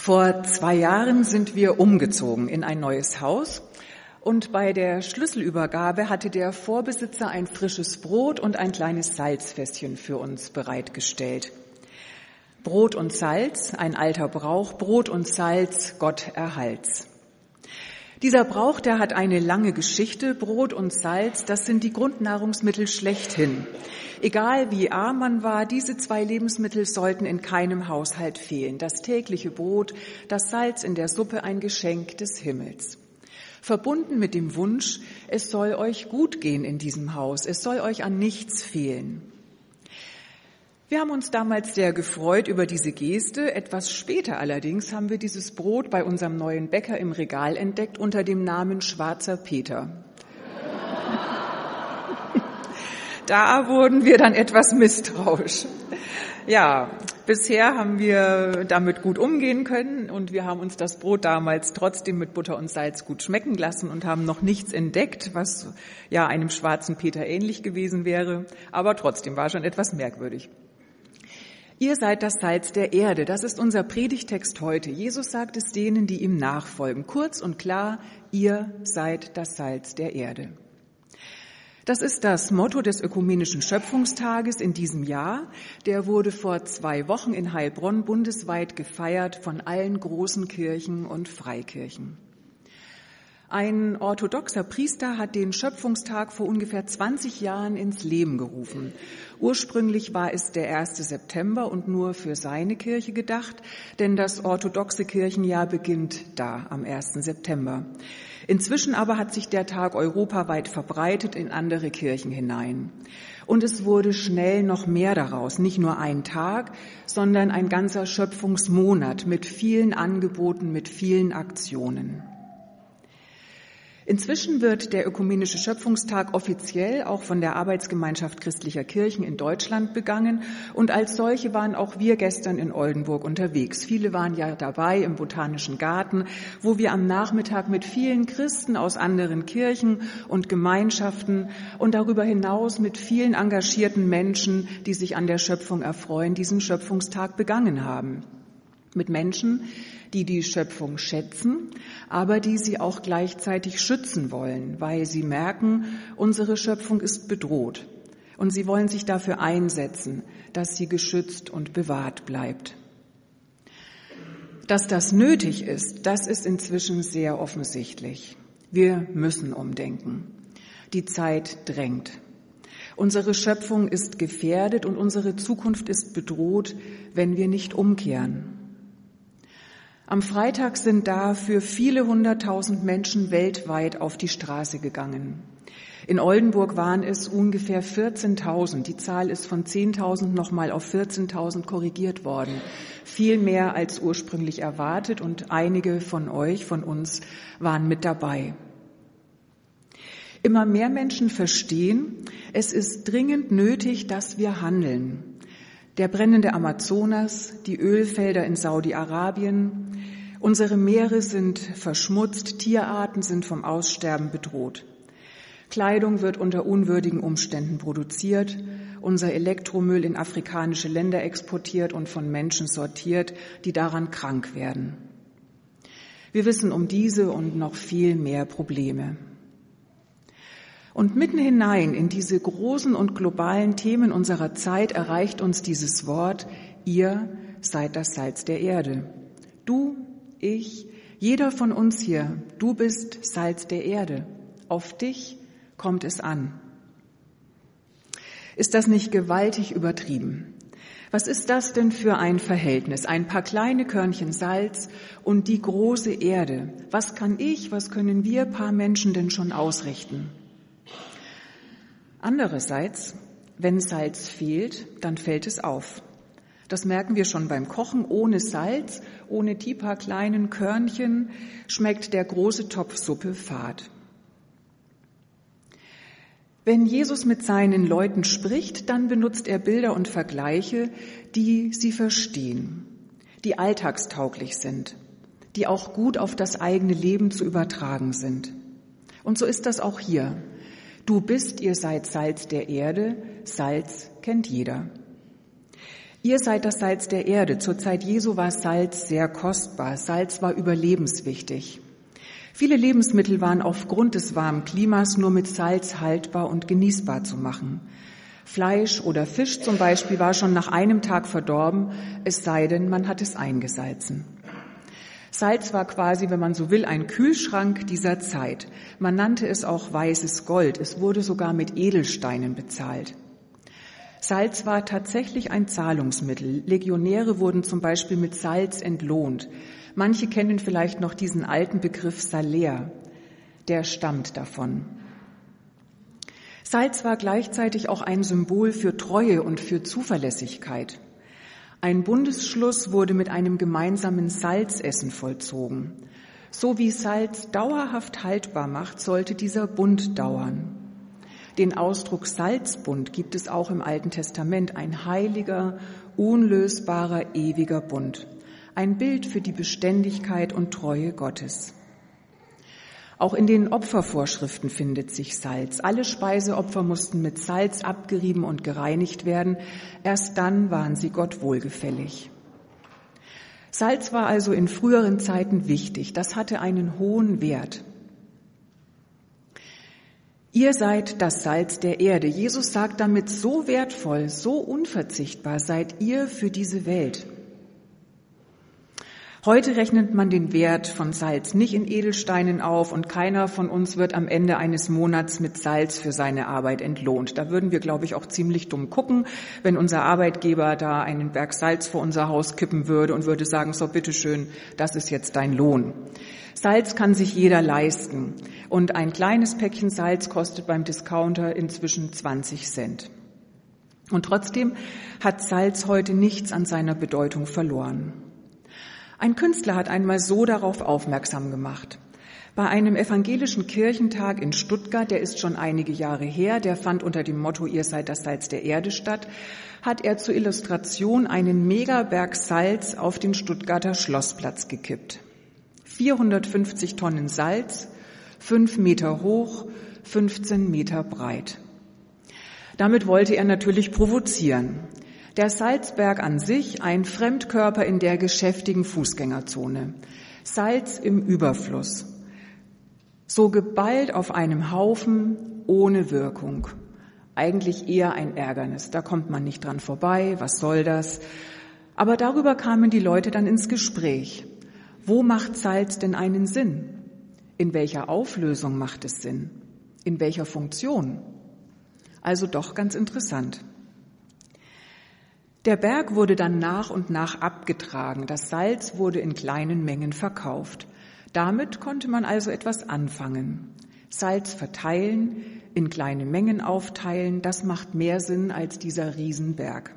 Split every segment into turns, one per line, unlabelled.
Vor 2 Jahren sind wir umgezogen in ein neues Haus und bei der Schlüsselübergabe hatte der Vorbesitzer ein frisches Brot und ein kleines Salzfässchen für uns bereitgestellt. Brot und Salz, ein alter Brauch, Brot und Salz, Gott erhalt's. Dieser Brauch, der hat eine lange Geschichte. Brot und Salz, das sind die Grundnahrungsmittel schlechthin. Egal wie arm man war, diese 2 Lebensmittel sollten in keinem Haushalt fehlen. Das tägliche Brot, das Salz in der Suppe, ein Geschenk des Himmels. Verbunden mit dem Wunsch, es soll euch gut gehen in diesem Haus, es soll euch an nichts fehlen. Wir haben uns damals sehr gefreut über diese Geste. Etwas später allerdings haben wir dieses Brot bei unserem neuen Bäcker im Regal entdeckt unter dem Namen Schwarzer Peter. Da wurden wir dann etwas misstrauisch. Ja, bisher haben wir damit gut umgehen können und wir haben uns das Brot damals trotzdem mit Butter und Salz gut schmecken lassen und haben noch nichts entdeckt, was ja einem Schwarzen Peter ähnlich gewesen wäre. Aber trotzdem war schon etwas merkwürdig. Ihr seid das Salz der Erde, das ist unser Predigtext heute. Jesus sagt es denen, die ihm nachfolgen. Kurz und klar, ihr seid das Salz der Erde. Das ist das Motto des Ökumenischen Schöpfungstages in diesem Jahr. Der wurde vor 2 Wochen in Heilbronn bundesweit gefeiert von allen großen Kirchen und Freikirchen. Ein orthodoxer Priester hat den Schöpfungstag vor ungefähr 20 Jahren ins Leben gerufen. Ursprünglich war es der 1. September und nur für seine Kirche gedacht, denn das orthodoxe Kirchenjahr beginnt da am 1. September. Inzwischen aber hat sich der Tag europaweit verbreitet in andere Kirchen hinein. Und es wurde schnell noch mehr daraus, nicht nur ein Tag, sondern ein ganzer Schöpfungsmonat mit vielen Angeboten, mit vielen Aktionen. Inzwischen wird der Ökumenische Schöpfungstag offiziell auch von der Arbeitsgemeinschaft christlicher Kirchen in Deutschland begangen und als solche waren auch wir gestern in Oldenburg unterwegs. Viele waren ja dabei im Botanischen Garten, wo wir am Nachmittag mit vielen Christen aus anderen Kirchen und Gemeinschaften und darüber hinaus mit vielen engagierten Menschen, die sich an der Schöpfung erfreuen, diesen Schöpfungstag begangen haben. Mit Menschen, die die Schöpfung schätzen, aber die sie auch gleichzeitig schützen wollen, weil sie merken, unsere Schöpfung ist bedroht. Und sie wollen sich dafür einsetzen, dass sie geschützt und bewahrt bleibt. Dass das nötig ist, das ist inzwischen sehr offensichtlich. Wir müssen umdenken. Die Zeit drängt. Unsere Schöpfung ist gefährdet und unsere Zukunft ist bedroht, wenn wir nicht umkehren. Am Freitag sind dafür viele 100.000 Menschen weltweit auf die Straße gegangen. In Oldenburg waren es ungefähr 14.000. Die Zahl ist von 10.000 nochmal auf 14.000 korrigiert worden. Viel mehr als ursprünglich erwartet und einige von euch, von uns, waren mit dabei. Immer mehr Menschen verstehen, es ist dringend nötig, dass wir handeln. Der brennende Amazonas, die Ölfelder in Saudi-Arabien, unsere Meere sind verschmutzt, Tierarten sind vom Aussterben bedroht. Kleidung wird unter unwürdigen Umständen produziert, unser Elektromüll in afrikanische Länder exportiert und von Menschen sortiert, die daran krank werden. Wir wissen um diese und noch viel mehr Probleme. Und mitten hinein in diese großen und globalen Themen unserer Zeit erreicht uns dieses Wort, ihr seid das Salz der Erde. Du, ich, jeder von uns hier, du bist Salz der Erde. Auf dich kommt es an. Ist das nicht gewaltig übertrieben? Was ist das denn für ein Verhältnis? Ein paar kleine Körnchen Salz und die große Erde. Was kann ich, was können wir paar Menschen denn schon ausrichten? Andererseits, wenn Salz fehlt, dann fällt es auf. Das merken wir schon beim Kochen. Ohne Salz, ohne die paar kleinen Körnchen schmeckt der große Topf Suppe fad. Wenn Jesus mit seinen Leuten spricht, dann benutzt er Bilder und Vergleiche, die sie verstehen, die alltagstauglich sind, die auch gut auf das eigene Leben zu übertragen sind. Und so ist das auch hier. Du bist, ihr seid Salz der Erde, Salz kennt jeder. Ihr seid das Salz der Erde. Zur Zeit Jesu war Salz sehr kostbar. Salz war überlebenswichtig. Viele Lebensmittel waren aufgrund des warmen Klimas nur mit Salz haltbar und genießbar zu machen. Fleisch oder Fisch zum Beispiel war schon nach einem Tag verdorben, es sei denn, man hat es eingesalzen. Salz war quasi, wenn man so will, ein Kühlschrank dieser Zeit. Man nannte es auch weißes Gold. Es wurde sogar mit Edelsteinen bezahlt. Salz war tatsächlich ein Zahlungsmittel. Legionäre wurden zum Beispiel mit Salz entlohnt. Manche kennen vielleicht noch diesen alten Begriff Salär. Der stammt davon. Salz war gleichzeitig auch ein Symbol für Treue und für Zuverlässigkeit. Ein Bundesschluss wurde mit einem gemeinsamen Salzessen vollzogen. So wie Salz dauerhaft haltbar macht, sollte dieser Bund dauern. Den Ausdruck Salzbund gibt es auch im Alten Testament, ein heiliger, unlösbarer, ewiger Bund. Ein Bild für die Beständigkeit und Treue Gottes. Auch in den Opfervorschriften findet sich Salz. Alle Speiseopfer mussten mit Salz abgerieben und gereinigt werden. Erst dann waren sie Gott wohlgefällig. Salz war also in früheren Zeiten wichtig. Das hatte einen hohen Wert. Ihr seid das Salz der Erde. Jesus sagt damit, so wertvoll, so unverzichtbar seid ihr für diese Welt. Heute rechnet man den Wert von Salz nicht in Edelsteinen auf und keiner von uns wird am Ende eines Monats mit Salz für seine Arbeit entlohnt. Da würden wir, glaube ich, auch ziemlich dumm gucken, wenn unser Arbeitgeber da einen Berg Salz vor unser Haus kippen würde und würde sagen, so bitteschön, das ist jetzt dein Lohn. Salz kann sich jeder leisten und ein kleines Päckchen Salz kostet beim Discounter inzwischen 20 Cent. Und trotzdem hat Salz heute nichts an seiner Bedeutung verloren. Ein Künstler hat einmal so darauf aufmerksam gemacht. Bei einem evangelischen Kirchentag in Stuttgart, der ist schon einige Jahre her, der fand unter dem Motto, ihr seid das Salz der Erde statt, hat er zur Illustration einen Megaberg Salz auf den Stuttgarter Schlossplatz gekippt. 450 Tonnen Salz, 5 Meter hoch, 15 Meter breit. Damit wollte er natürlich provozieren. Der Salzberg an sich, ein Fremdkörper in der geschäftigen Fußgängerzone. Salz im Überfluss. So geballt auf einem Haufen, ohne Wirkung. Eigentlich eher ein Ärgernis. Da kommt man nicht dran vorbei, was soll das? Aber darüber kamen die Leute dann ins Gespräch. Wo macht Salz denn einen Sinn? In welcher Auflösung macht es Sinn? In welcher Funktion? Also doch ganz interessant. Der Berg wurde dann nach und nach abgetragen. Das Salz wurde in kleinen Mengen verkauft. Damit konnte man also etwas anfangen. Salz verteilen, in kleine Mengen aufteilen, das macht mehr Sinn als dieser Riesenberg.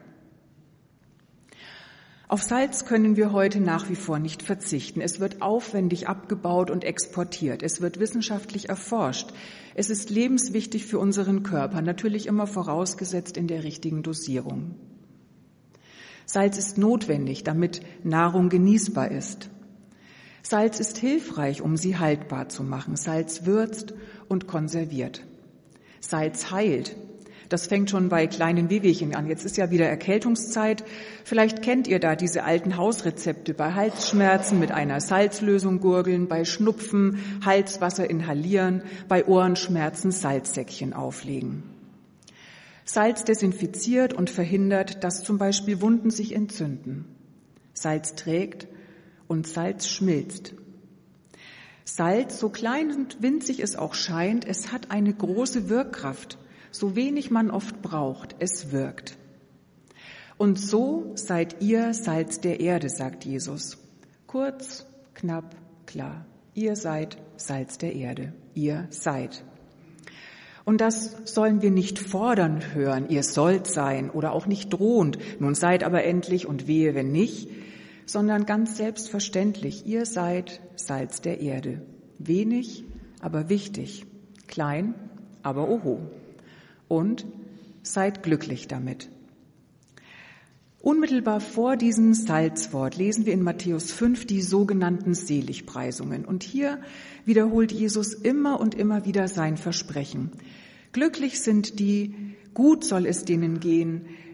Auf Salz können wir heute nach wie vor nicht verzichten. Es wird aufwendig abgebaut und exportiert. Es wird wissenschaftlich erforscht. Es ist lebenswichtig für unseren Körper, natürlich immer vorausgesetzt in der richtigen Dosierung. Salz ist notwendig, damit Nahrung genießbar ist. Salz ist hilfreich, um sie haltbar zu machen. Salz würzt und konserviert. Salz heilt. Das fängt schon bei kleinen Wehwehchen an. Jetzt ist ja wieder Erkältungszeit. Vielleicht kennt ihr da diese alten Hausrezepte. Bei Halsschmerzen mit einer Salzlösung gurgeln, bei Schnupfen Halswasser inhalieren, bei Ohrenschmerzen Salzsäckchen auflegen. Salz desinfiziert und verhindert, dass zum Beispiel Wunden sich entzünden. Salz trägt und Salz schmilzt. Salz, so klein und winzig es auch scheint, es hat eine große Wirkkraft. So wenig man oft braucht, es wirkt. Und so seid ihr Salz der Erde, sagt Jesus. Kurz, knapp, klar. Ihr seid Salz der Erde. Ihr seid. Und das sollen wir nicht fordern hören, ihr sollt sein, oder auch nicht drohend, nun seid aber endlich und wehe, wenn nicht, sondern ganz selbstverständlich, ihr seid Salz der Erde. Wenig, aber wichtig. Klein, aber oho. Und seid glücklich damit. Unmittelbar vor diesem Salzwort lesen wir in Matthäus 5 die sogenannten Seligpreisungen. Und hier wiederholt Jesus immer und immer wieder sein Versprechen. Glücklich sind die, gut soll es denen gehen,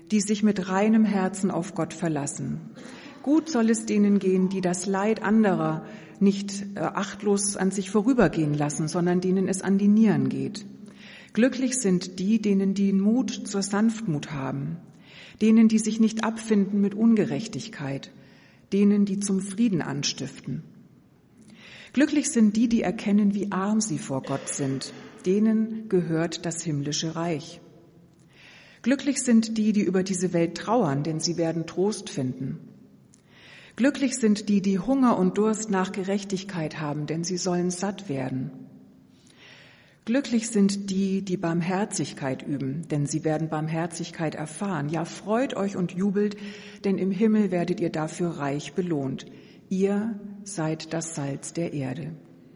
die sich mit reinem Herzen auf Gott verlassen. Gut soll es denen gehen, die das Leid anderer nicht achtlos an sich vorübergehen lassen, sondern denen es an die Nieren geht. Glücklich sind die, denen die Mut zur Sanftmut haben, denen, die sich nicht abfinden mit Ungerechtigkeit, denen, die zum Frieden anstiften. Glücklich sind die, die erkennen, wie arm sie vor Gott sind, denen gehört das himmlische Reich. Glücklich sind die, die über diese Welt trauern, denn sie werden Trost finden. Glücklich sind die, die Hunger und Durst nach Gerechtigkeit haben, denn sie sollen satt werden. Glücklich sind die, die Barmherzigkeit üben, denn sie werden Barmherzigkeit erfahren. Ja, freut euch und jubelt, denn im Himmel werdet ihr dafür reich belohnt. Ihr seid das Salz der Erde.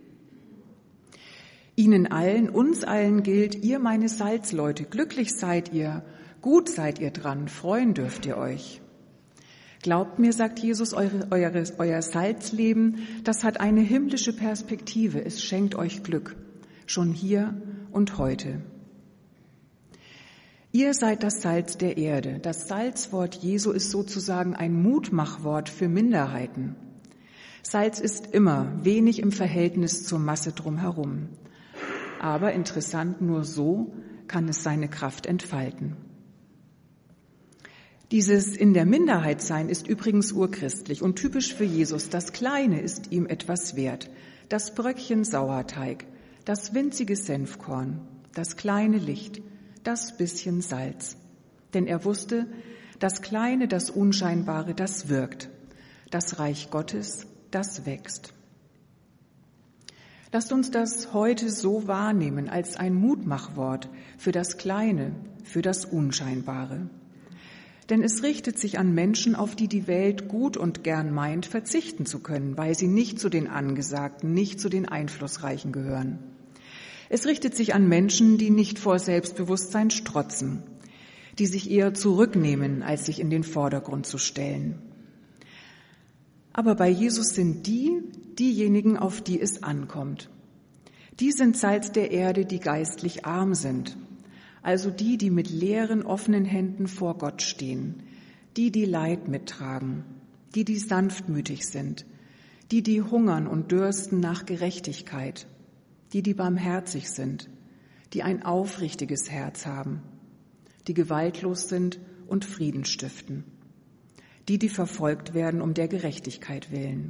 Ihnen allen, uns allen gilt, ihr meine Salzleute, glücklich seid ihr, gut seid ihr dran, freuen dürft ihr euch. Glaubt mir, sagt Jesus, euer Salzleben, das hat eine himmlische Perspektive, es schenkt euch Glück, schon hier und heute. Ihr seid das Salz der Erde. Das Salzwort Jesu ist sozusagen ein Mutmachwort für Minderheiten. Salz ist immer wenig im Verhältnis zur Masse drumherum. Aber interessant, nur so kann es seine Kraft entfalten. Dieses in der Minderheit sein ist übrigens urchristlich und typisch für Jesus. Das Kleine ist ihm etwas wert. Das Bröckchen Sauerteig, das winzige Senfkorn, das kleine Licht, das bisschen Salz. Denn er wusste, das Kleine, das Unscheinbare, das wirkt. Das Reich Gottes, das wächst. Lasst uns das heute so wahrnehmen als ein Mutmachwort für das Kleine, für das Unscheinbare. Denn es richtet sich an Menschen, auf die die Welt gut und gern meint, verzichten zu können, weil sie nicht zu den Angesagten, nicht zu den Einflussreichen gehören. Es richtet sich an Menschen, die nicht vor Selbstbewusstsein strotzen, die sich eher zurücknehmen, als sich in den Vordergrund zu stellen. Aber bei Jesus sind diejenigen, auf die es ankommt. Die sind Salz der Erde, die geistlich arm sind. Also die mit leeren, offenen Händen vor Gott stehen. Die Leid mittragen. Die sanftmütig sind. Die hungern und dürsten nach Gerechtigkeit. Die barmherzig sind. Die ein aufrichtiges Herz haben. Die gewaltlos sind und Frieden stiften. Die verfolgt werden um der Gerechtigkeit willen.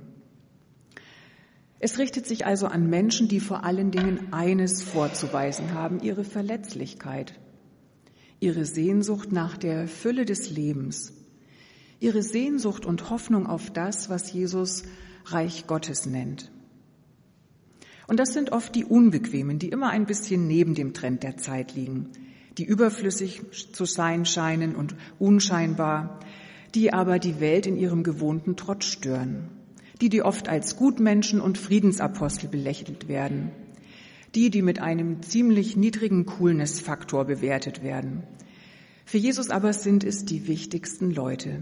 Es richtet sich also an Menschen, die vor allen Dingen eines vorzuweisen haben, ihre Verletzlichkeit, ihre Sehnsucht nach der Fülle des Lebens, ihre Sehnsucht und Hoffnung auf das, was Jesus Reich Gottes nennt. Und das sind oft die Unbequemen, die immer ein bisschen neben dem Trend der Zeit liegen, die überflüssig zu sein scheinen und unscheinbar, die aber die Welt in ihrem gewohnten Trott stören, die oft als Gutmenschen und Friedensapostel belächelt werden, die mit einem ziemlich niedrigen Coolness-Faktor bewertet werden. Für Jesus aber sind es die wichtigsten Leute.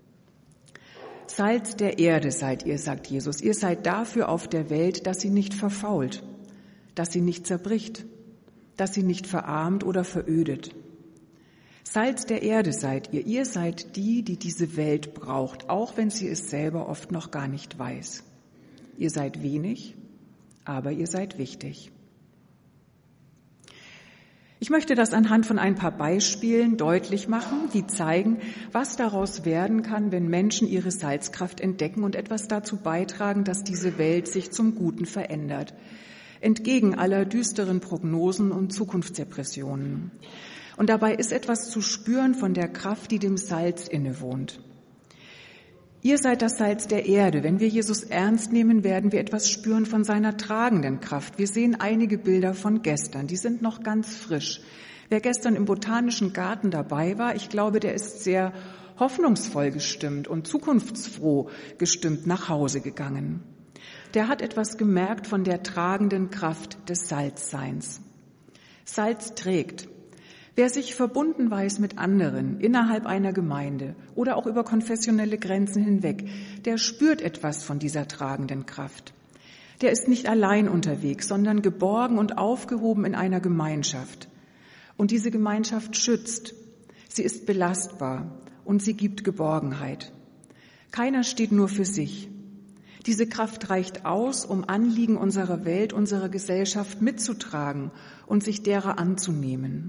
Salz der Erde seid ihr, sagt Jesus. Ihr seid dafür auf der Welt, dass sie nicht verfault, dass sie nicht zerbricht, dass sie nicht verarmt oder verödet. Salz der Erde seid ihr. Ihr seid die diese Welt braucht, auch wenn sie es selber oft noch gar nicht weiß. Ihr seid wenig, aber ihr seid wichtig. Ich möchte das anhand von ein paar Beispielen deutlich machen, die zeigen, was daraus werden kann, wenn Menschen ihre Salzkraft entdecken und etwas dazu beitragen, dass diese Welt sich zum Guten verändert, entgegen aller düsteren Prognosen und Zukunftsdepressionen. Und dabei ist etwas zu spüren von der Kraft, die dem Salz innewohnt. Ihr seid das Salz der Erde. Wenn wir Jesus ernst nehmen, werden wir etwas spüren von seiner tragenden Kraft. Wir sehen einige Bilder von gestern, die sind noch ganz frisch. Wer gestern im Botanischen Garten dabei war, ich glaube, der ist sehr hoffnungsvoll gestimmt und zukunftsfroh gestimmt nach Hause gegangen. Der hat etwas gemerkt von der tragenden Kraft des Salzseins. Salz trägt. Wer sich verbunden weiß mit anderen innerhalb einer Gemeinde oder auch über konfessionelle Grenzen hinweg, der spürt etwas von dieser tragenden Kraft. Der ist nicht allein unterwegs, sondern geborgen und aufgehoben in einer Gemeinschaft. Und diese Gemeinschaft schützt. Sie ist belastbar und sie gibt Geborgenheit. Keiner steht nur für sich. Diese Kraft reicht aus, um Anliegen unserer Welt, unserer Gesellschaft mitzutragen und sich derer anzunehmen.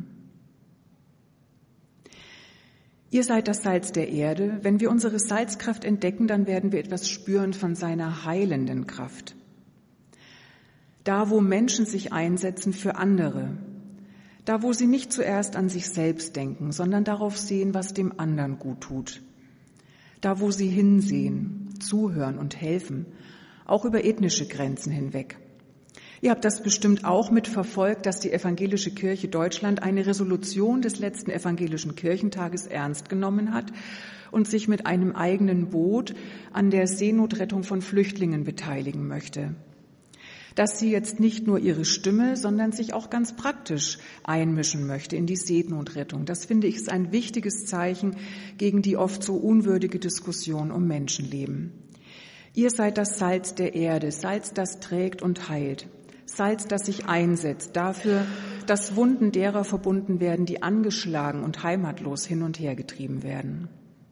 Ihr seid das Salz der Erde. Wenn wir unsere Salzkraft entdecken, dann werden wir etwas spüren von seiner heilenden Kraft. Da, wo Menschen sich einsetzen für andere, da, wo sie nicht zuerst an sich selbst denken, sondern darauf sehen, was dem anderen gut tut. Da, wo sie hinsehen, zuhören und helfen, auch über ethnische Grenzen hinweg. Ihr habt das bestimmt auch mitverfolgt, dass die Evangelische Kirche Deutschland eine Resolution des letzten Evangelischen Kirchentages ernst genommen hat und sich mit einem eigenen Boot an der Seenotrettung von Flüchtlingen beteiligen möchte. Dass sie jetzt nicht nur ihre Stimme, sondern sich auch ganz praktisch einmischen möchte in die Seenotrettung. Das finde ich ist ein wichtiges Zeichen gegen die oft so unwürdige Diskussion um Menschenleben. Ihr seid das Salz der Erde, Salz, das trägt und heilt. Salz, das sich einsetzt dafür, dass Wunden derer verbunden werden, die angeschlagen und heimatlos hin und her getrieben werden.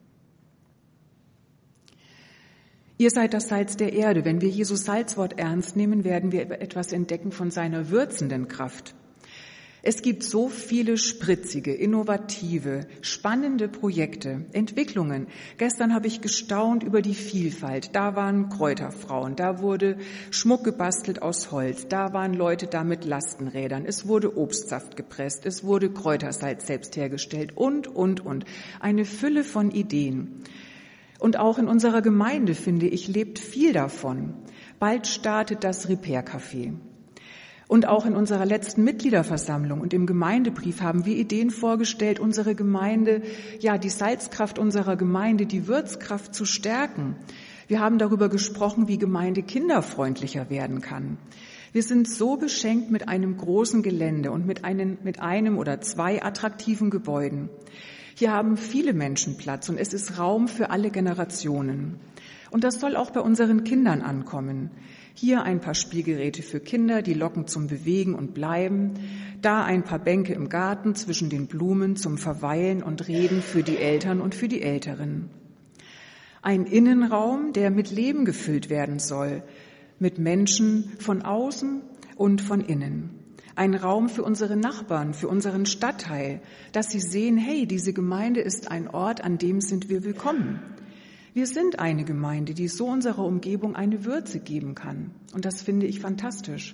Ihr seid das Salz der Erde. Wenn wir Jesus Salzwort ernst nehmen, werden wir etwas entdecken von seiner würzenden Kraft. Es gibt so viele spritzige, innovative, spannende Projekte, Entwicklungen. Gestern habe ich gestaunt über die Vielfalt. Da waren Kräuterfrauen, da wurde Schmuck gebastelt aus Holz, da waren Leute da mit Lastenrädern, es wurde Obstsaft gepresst, es wurde Kräutersalz selbst hergestellt und. Eine Fülle von Ideen. Und auch in unserer Gemeinde, finde ich, lebt viel davon. Bald startet das Repair-Café. Und auch in unserer letzten Mitgliederversammlung und im Gemeindebrief haben wir Ideen vorgestellt, unsere Gemeinde, die Salzkraft unserer Gemeinde, die Würzkraft zu stärken. Wir haben darüber gesprochen, wie Gemeinde kinderfreundlicher werden kann. Wir sind so beschenkt mit einem großen Gelände und mit einem oder zwei attraktiven Gebäuden. Hier haben viele Menschen Platz und es ist Raum für alle Generationen. Und das soll auch bei unseren Kindern ankommen. Hier ein paar Spielgeräte für Kinder, die locken zum Bewegen und Bleiben. Da ein paar Bänke im Garten zwischen den Blumen zum Verweilen und Reden für die Eltern und für die Älteren. Ein Innenraum, der mit Leben gefüllt werden soll, mit Menschen von außen und von innen. Ein Raum für unsere Nachbarn, für unseren Stadtteil, dass sie sehen, hey, diese Gemeinde ist ein Ort, an dem sind wir willkommen. Wir sind eine Gemeinde, die so unserer Umgebung eine Würze geben kann. Und das finde ich fantastisch.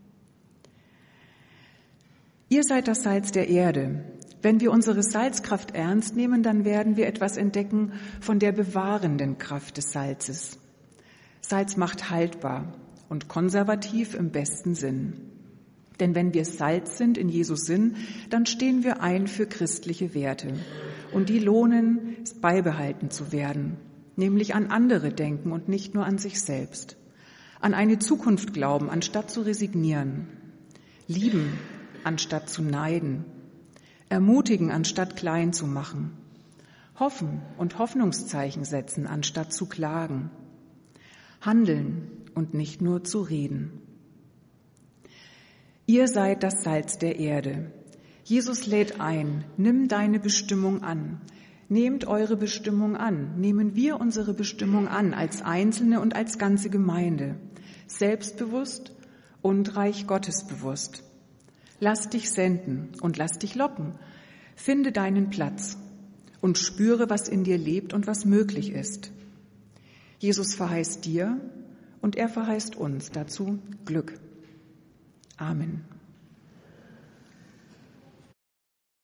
Ihr seid das Salz der Erde. Wenn wir unsere Salzkraft ernst nehmen, dann werden wir etwas entdecken von der bewahrenden Kraft des Salzes. Salz macht haltbar und konservativ im besten Sinn. Denn wenn wir Salz sind in Jesu Sinn, dann stehen wir ein für christliche Werte. Und die lohnen, beibehalten zu werden. Nämlich an andere denken und nicht nur an sich selbst. An eine Zukunft glauben, anstatt zu resignieren. Lieben, anstatt zu neiden. Ermutigen, anstatt klein zu machen. Hoffen und Hoffnungszeichen setzen, anstatt zu klagen. Handeln und nicht nur zu reden. Ihr seid das Salz der Erde. Jesus lädt ein, nimm deine Bestimmung an. Nehmt eure Bestimmung an. Nehmen wir unsere Bestimmung an als Einzelne und als ganze Gemeinde. Selbstbewusst und Reich Gottes bewusst. Lass dich senden und lass dich locken. Finde deinen Platz und spüre, was in dir lebt und was möglich ist. Jesus verheißt dir und er verheißt uns dazu Glück. Amen.